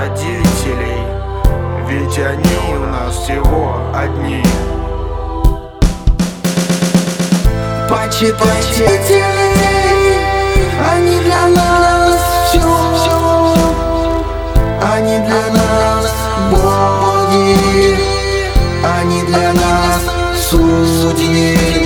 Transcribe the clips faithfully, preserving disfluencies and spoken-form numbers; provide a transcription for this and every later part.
родителей, ведь они у нас всего одни. Почитайте родителей, они для нас все, они для нас боги, они для нас судьи.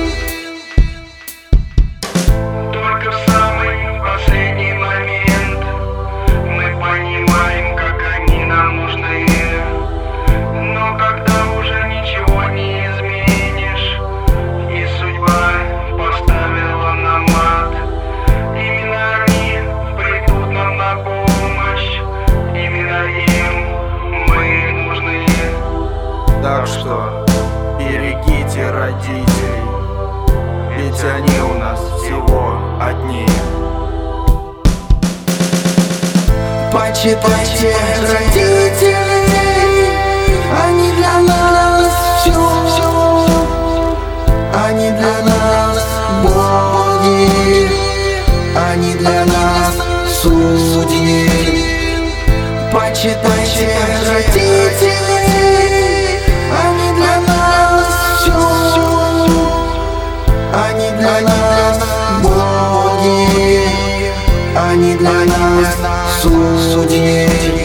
Только в самый последний момент мы понимаем, как они нам нужны. Но когда уже ничего не изменишь, и судьба поставила нам мат, именно они придут нам на помощь, именно им мы нужны. Так что берегите родителей, ведь они у нас всего одни. Почитайте родителей, они для нас все, они для нас боги, они для нас судьи. Почитайте родителей, они для нас все, они для нас боги, они для нас судьи.